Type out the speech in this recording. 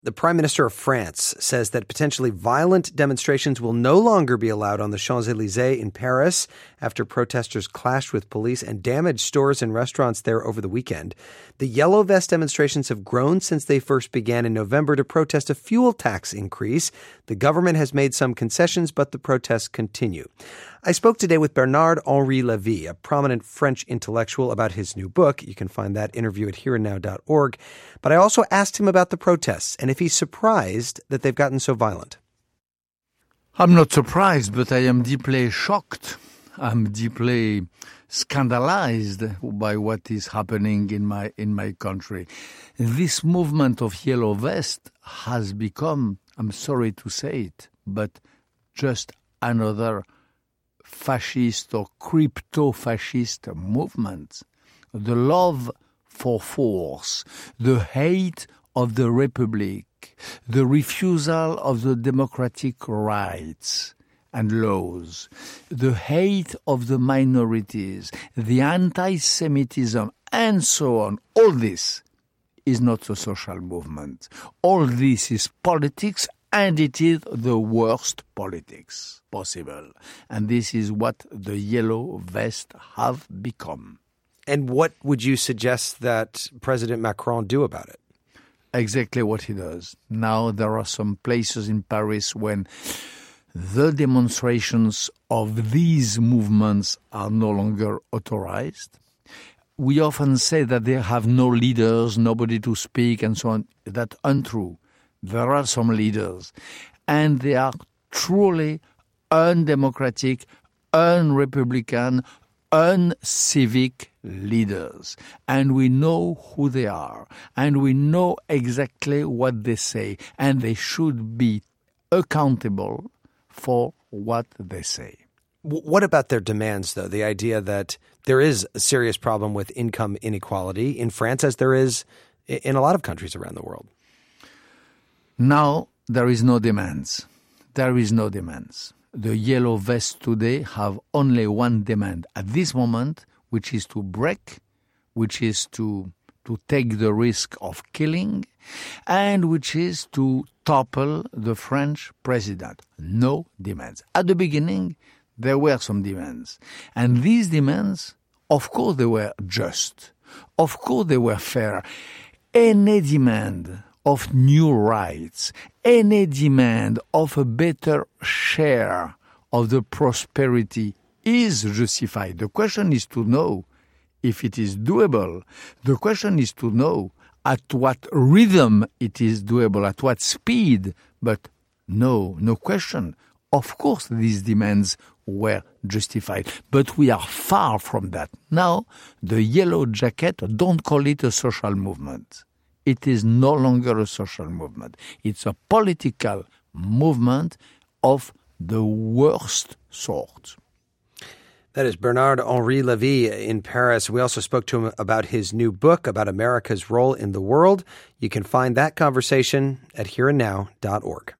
The Prime Minister of France says that potentially violent demonstrations will no longer be allowed on the Champs-Élysées in Paris after protesters clashed with police and damaged stores and restaurants there over the weekend. The Yellow Vest demonstrations have grown since they first began in November to protest a fuel tax increase. The government has made some concessions, but the protests continue. I spoke today with Bernard-Henri Lévy, a prominent French intellectual, about his new book. You can find that interview at hereandnow.org. But I also asked him about the protests and if he's surprised that they've gotten so violent. I'm not surprised, but I am deeply shocked. I'm deeply scandalized by what is happening in my country. This movement of Yellow Vest has become, I'm sorry to say it, but just another fascist or crypto-fascist movement. The love for force, the hate of the Republic, the refusal of the democratic rights and laws, the hate of the minorities, the anti-Semitism, and so on. All this is not a social movement. All this is politics, and it is the worst politics possible. And this is what the Yellow Vest have become. And what would you suggest that President Macron do about it? Exactly what he does. Now there are some places in Paris when the demonstrations of these movements are no longer authorized. We often say that they have no leaders, nobody to speak, and so on. That's untrue. There are some leaders, and they are truly undemocratic, unrepublican, uncivic leaders. And we know who they are, and we know exactly what they say, and they should be accountable for what they say. What about their demands, though? The idea that there is a serious problem with income inequality in France, as there is in a lot of countries around the world. Now there is no demands. There is no demands. The Yellow Vests today have only one demand at this moment, which is to break, which is to take the risk of killing, and which is to topple the French president. No demands. At the beginning, there were some demands. And these demands, of course, they were just. Of course, they were fair. Any demand of new rights, any demand of a better share of the prosperity is justified. The question is to know if it is doable. The question is to know at what rhythm it is doable, at what speed. But no question. Of course, these demands were justified. But we are far from that. Now, the Yellow Jacket, don't call it a social movement. It is no longer a social movement. It's a political movement of the worst sort. That is Bernard-Henri Lévy in Paris. We also spoke to him about his new book about America's role in the world. You can find that conversation at hereandnow.org.